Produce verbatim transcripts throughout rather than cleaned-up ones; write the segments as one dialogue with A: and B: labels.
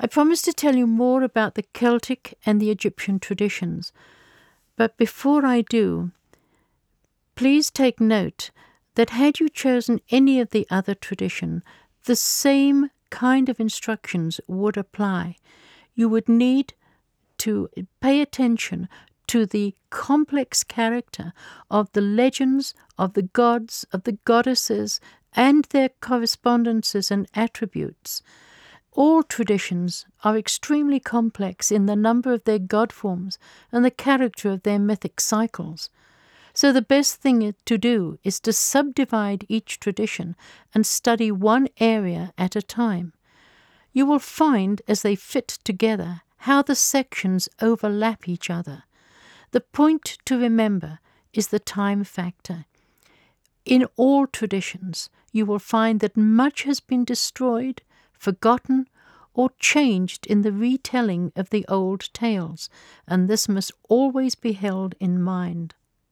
A: I promise to tell you more about the Celtic and the Egyptian traditions, but before I do, please take note that had you chosen any of the other tradition, the same kind of instructions would apply. You would need to pay attention to the complex character of the legends, of the gods, of the goddesses, and their correspondences and attributes. All traditions are extremely complex in the number of their god forms and the character of their mythic cycles. So the best thing to do is to subdivide each tradition and study one area at a time. You will find, as they fit together, how the sections overlap each other. The point to remember is the time factor. In all traditions, you will find that much has been destroyed, forgotten, or changed in the retelling of the old tales, and this must always be held in mind.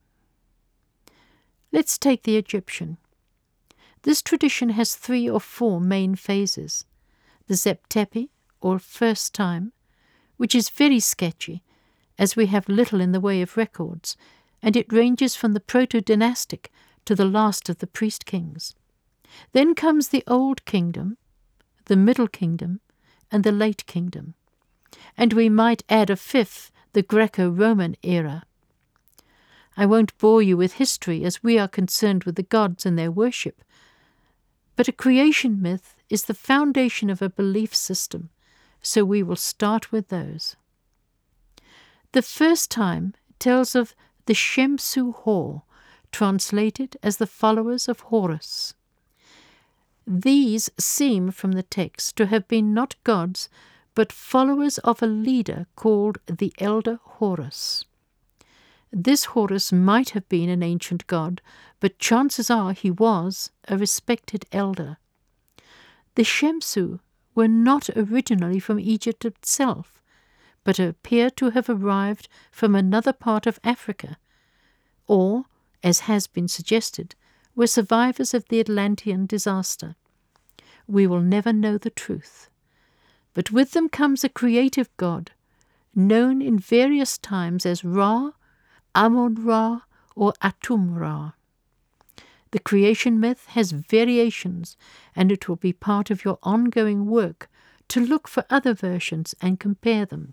A: Let's take the Egyptian. This tradition has three or four main phases. The Zep-Tepi, or first time, which is very sketchy, as we have little in the way of records, and it ranges from the proto-dynastic to the last of the priest kings. Then comes the Old Kingdom, the Middle Kingdom, and the Late Kingdom. And we might add a fifth, the Greco-Roman era. I won't bore you with history, as we are concerned with the gods and their worship, but a creation myth is the foundation of a belief system, so we will start with those. The first time tells of the Shemsu-Hor, translated as the followers of Horus. These seem from the text to have been not gods, but followers of a leader called the Elder Horus. This Horus might have been an ancient god, but chances are he was a respected elder. The Shemsu were not originally from Egypt itself, but appear to have arrived from another part of Africa, or, as has been suggested, were survivors of the Atlantean disaster. We will never know the truth. But with them comes a creative god, known in various times as Ra, Amun-Ra, or Atum-Ra. The creation myth has variations, and it will be part of your ongoing work to look for other versions and compare them.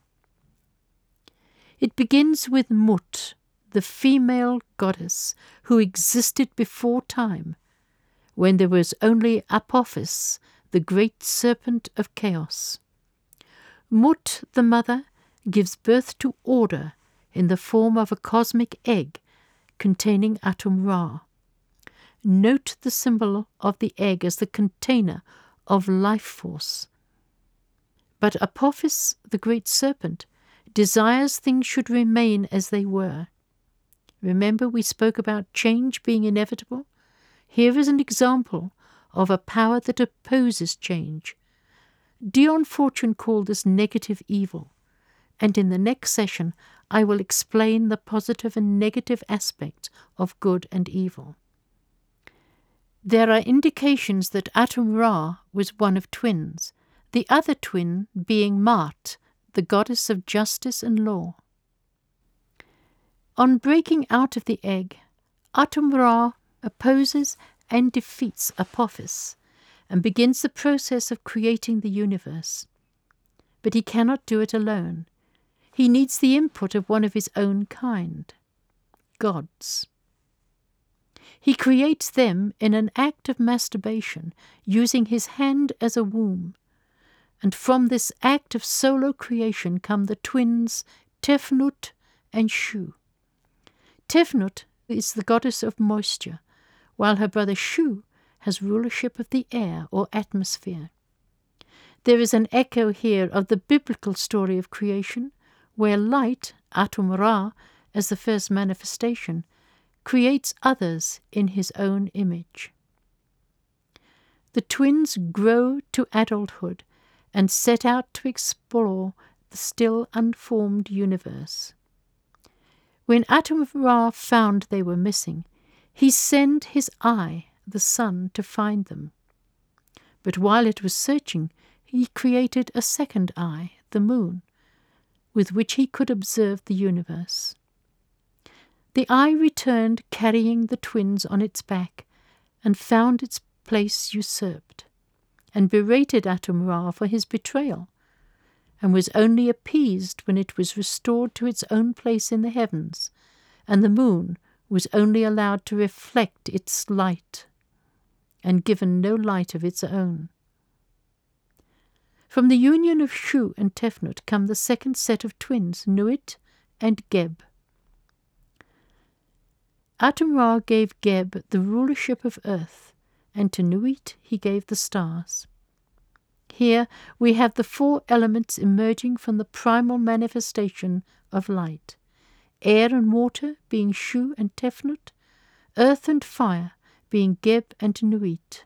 A: It begins with Mut, the female goddess who existed before time, when there was only Apophis, the great serpent of chaos. Mut, the mother, gives birth to order in the form of a cosmic egg containing Atum-Ra. Note the symbol of the egg as the container of life force. But Apophis, the great serpent, desires things should remain as they were. Remember we spoke about change being inevitable? Here is an example of a power that opposes change. Dion Fortune called this negative evil, and in the next session I will explain the positive and negative aspects of good and evil. There are indications that Atum-Ra was one of twins, the other twin being Maat, the goddess of justice and law. On breaking out of the egg, Atum-Ra opposes and defeats Apophis and begins the process of creating the universe. But he cannot do it alone. He needs the input of one of his own kind, gods. He creates them in an act of masturbation, using his hand as a womb. And from this act of solo creation come the twins Tefnut and Shu. Tefnut is the goddess of moisture, while her brother Shu has rulership of the air or atmosphere. There is an echo here of the biblical story of creation, where light, Atum-Ra, as the first manifestation, creates others in his own image. The twins grow to adulthood and set out to explore the still unformed universe. When Atum-Ra found they were missing, he sent his eye, the sun, to find them. But while it was searching, he created a second eye, the moon, with which he could observe the universe. The eye returned carrying the twins on its back, and found its place usurped, and berated Atum-Ra for his betrayal, and was only appeased when it was restored to its own place in the heavens, and the moon was only allowed to reflect its light, and given no light of its own. From the union of Shu and Tefnut come the second set of twins, Nuit and Geb. Atum-Ra gave Geb the rulership of earth, and to Nuit he gave the stars. Here we have the four elements emerging from the primal manifestation of light, air and water being Shu and Tefnut, earth and fire being Geb and Nuit.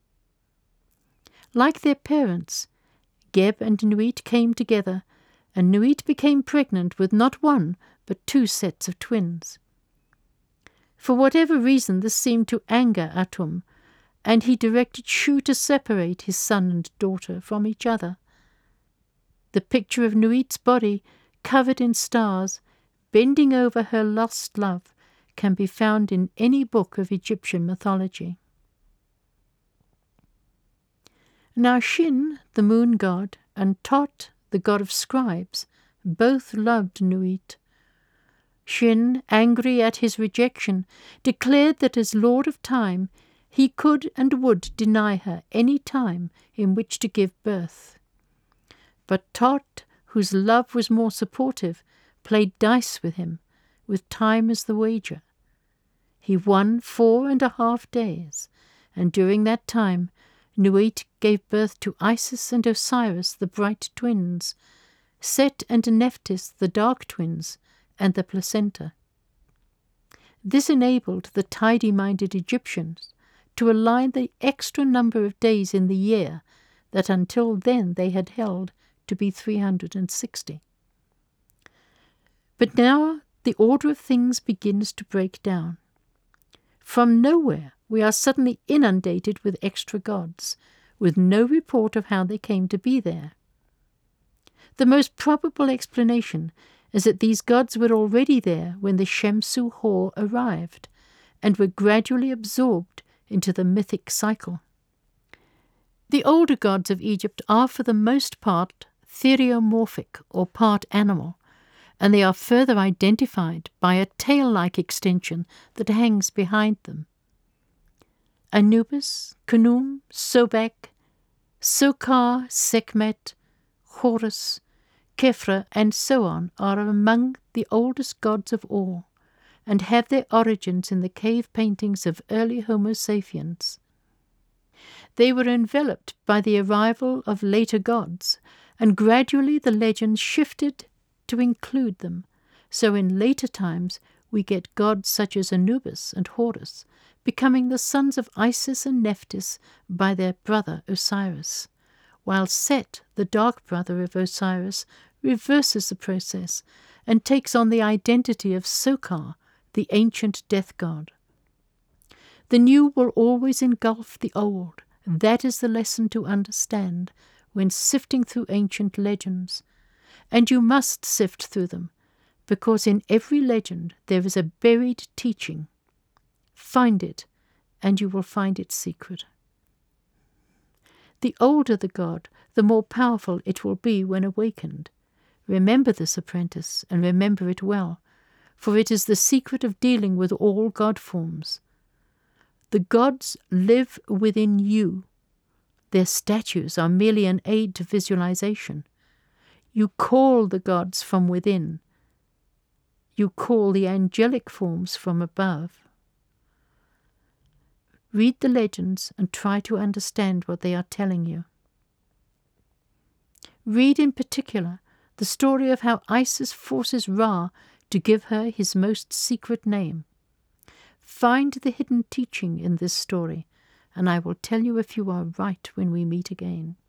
A: Like their parents, Geb and Nuit came together, and Nuit became pregnant with not one but two sets of twins. For whatever reason this seemed to anger Atum, and he directed Shu to separate his son and daughter from each other. The picture of Nuit's body, covered in stars, bending over her lost love, can be found in any book of Egyptian mythology. Now Shin, the moon god, and Tot, the god of scribes, both loved Nuit. Shin, angry at his rejection, declared that as lord of time he could and would deny her any time in which to give birth. But Tot, whose love was more supportive, played dice with him, with time as the wager. He won four and a half days, and during that time Nuit gave birth to Isis and Osiris, the bright twins, Set and Nephthys, the dark twins, and the placenta. This enabled the tidy-minded Egyptians to align the extra number of days in the year that until then they had held to be three hundred sixty. But now the order of things begins to break down. From nowhere we are suddenly inundated with extra gods, with no report of how they came to be there. The most probable explanation is that these gods were already there when the Shemsu Hor arrived, and were gradually absorbed into the mythic cycle. The older gods of Egypt are for the most part theriomorphic, or part animal, and they are further identified by a tail-like extension that hangs behind them. Anubis, Khnum, Sobek, Sokar, Sekhmet, Horus, Khepra, and so on are among the oldest gods of all, and have their origins in the cave paintings of early Homo sapiens. They were enveloped by the arrival of later gods, and gradually the legends shifted to include them, so in later times we get gods such as Anubis and Horus, becoming the sons of Isis and Nephthys by their brother Osiris, while Set, the dark brother of Osiris, reverses the process and takes on the identity of Sokar, the ancient death god. The new will always engulf the old. That is the lesson to understand when sifting through ancient legends. And you must sift through them, because in every legend there is a buried teaching. Find it, and you will find its secret. The older the god, the more powerful it will be when awakened. Remember this, apprentice, and remember it well, for it is the secret of dealing with all god forms. The gods live within you. Their statues are merely an aid to visualization. You call the gods from within. You call the angelic forms from above. Read the legends and try to understand what they are telling you. Read in particular the story of how Isis forces Ra to give her his most secret name. Find the hidden teaching in this story, and I will tell you if you are right when we meet again.